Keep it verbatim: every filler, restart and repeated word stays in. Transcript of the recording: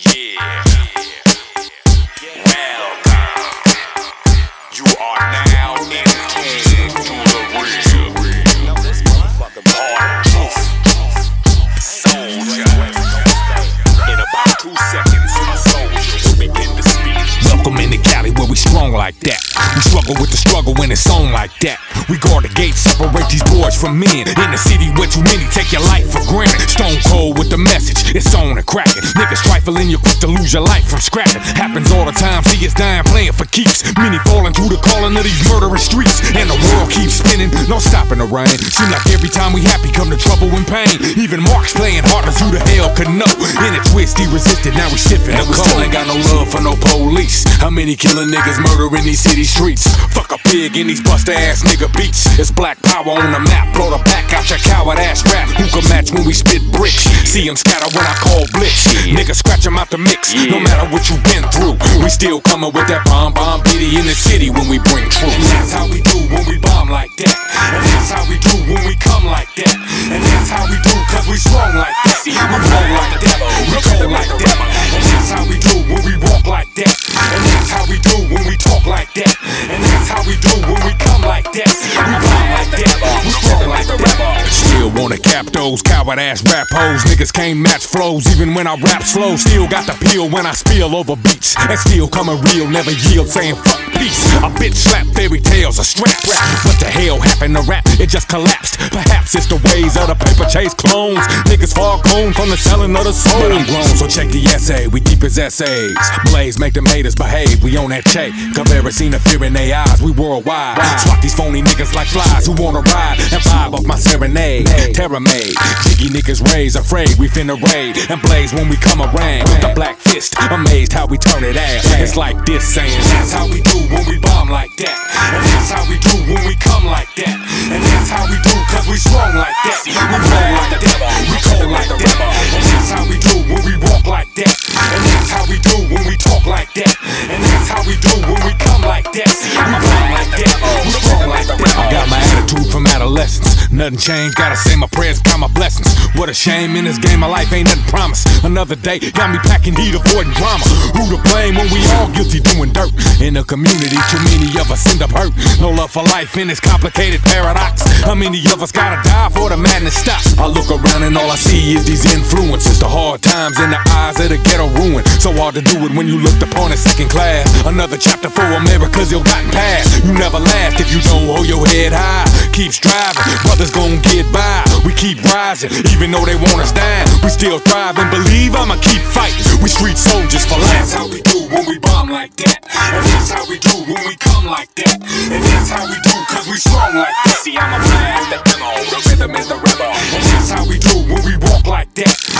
Yeah. Welcome. You are now in tune to the real. Now this motherfucker hard truth. Soldier. In about two seconds, a soldier will begin to speak. Welcome in the Cali where we strong like that. We struggle with the struggle when it's on like that. We guard the gates, separate these boys from men. In the city where too many take your life for granted. Stone cold with the message, it's on and cracking. Niggas trifling, you're quick to lose your life from scrapping. Happens all the time, see us dying playing for keeps. Many falling to the calling of these murderous streets. And the world keeps spinning, no stopping the rain. Seem like every time we happy come to trouble and pain. Even Mark's playing heartless, who the hell could know? In a twist he resisted, now we stiff in the cold. Still ain't got no love for no police. How many killing niggas murdering these city streets? Fuck a pig in these buster ass nigga beats. It's black power on the map, blow the back out your coward ass rap. Who can match when we spit bricks? See them scatter when I call blitz. Niggas scratch them out the mix. No matter what you been through, we still coming with that bomb bomb bitty in the city when we bring truth. And that's how we do when we bomb like that. And that's how we do when we come like that. And that's how we do cause we strong like that. We roll like that, we go like that. And that's how we do when we walk like that. And that's how we do when we talk like that. And that's how we do when we come like that. We bomb like that, we strong like that. Still wanna cap those coward ass rap hoes. Niggas can't match flows even when I rap slow. Still got the peel when I spill over beats. And still coming real, never yield, saying fuck peace. A bitch slap fairy tales of straps. What the hell happened to rap? It just collapsed. Perhaps it's the ways of the paper chase clones. Niggas hard cones from the selling of the soul. But I'm grown, so check the essay. We deep as essays. Blaze make them haters behave. We on that check. Comparison of fear in their eyes. We worldwide. Swat these phony niggas like flies who wanna ride and vibe off my serenade. Terror made. Jiggy niggas raised, afraid we finna raid and blaze when we come around. The black fist, amazed how we turn it out. It's like this saying, that's how we do when we bomb like that. And that's how we do when we come like that. And that's how we do cause we strong like that. We roll like that, we cold like that. And that's how we do when we walk like that. And that's how we do when we talk like that. And that's how we do when we come like that. We bomb like that, we strong like that. I got my attitude from adolescence. Nothing changed, gotta say my prayers, count my blessings. What a shame, in this game of life ain't nothing promised. Another day, got me packing heat, avoiding drama. Who to blame when we all guilty doing dirt? In the community, too many of us end up hurt. No love for life in this complicated paradox. How many of us gotta die for the madness stops? I look around and all I see is these influences. The hard times in the eyes of the ghetto ruin. So hard to do it when you looked upon as second class. Another chapter for America's ill-gotten past. You never last if you don't hold your head high. Keep striving, brothers gon' get by. We keep rising, even though they want us down. We still thrive and believe I'ma keep fighting. We street soldiers for life. That's how we do when we bomb like that. And that's how we do when we come like that. And that's how we do cause we strong like that. See, I'm a blast, the demo, the rhythm is the rebel. And that's how we do when we walk like that.